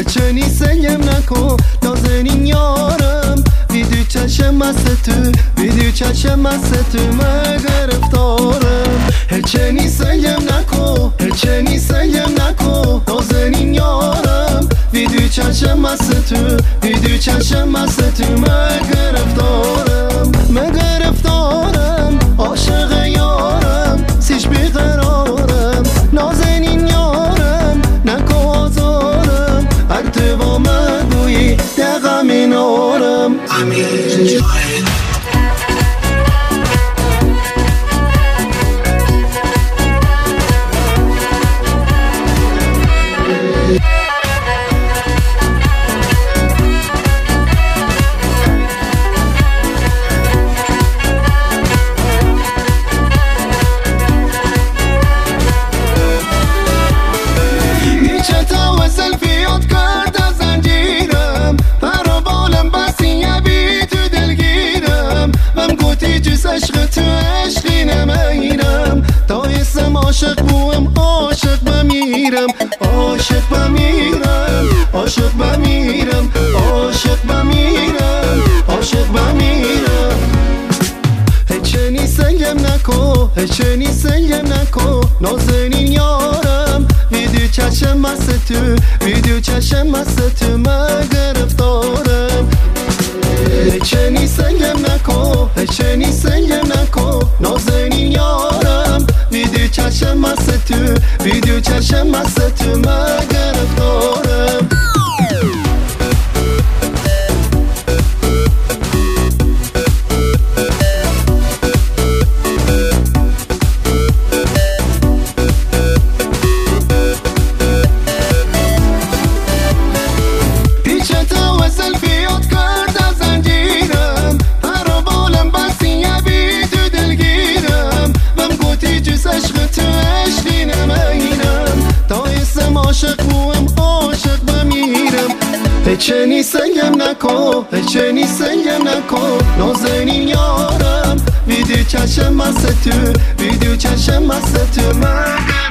هرچنی سنگم نکن نازنین یارم ویدیو چشم است تو ویدیو چشم است تو من گرفتارم هرچنی سنگم نکن هرچنی سنگم نکن نازنین یارم ویدیو چشم است تو ویدیو چشم است تو من گرفتارم من گرفتارم عاشق یارم سیش بیقرارم نازنین یارم نکو آزارم ارتبا مگویی دقم اینارم عشق تو عشقی نمیرم تا اسم عاشق بوم عاشق بمیرم عاشق بمیرم عاشق بمیرم عاشق بمیرم عاشق بمیرم هیچنی سنگم نکن هیچنی سنگم نکن نازنین یارم ویدیو چشم است تو ویدیو چشم است تو من گرفتارم هیچنی سنگم نکن هیچنی سنگم نکن نازنین یارم ویدیو چشم است تو ویدیو چشم است تو من گرفتارم عاشق بوم عاشق بمیرم هیچنی سنگم نکن هیچنی سنگم نکن نازنین یارم ویدیو چشم است تو ویدیو چشم است تو من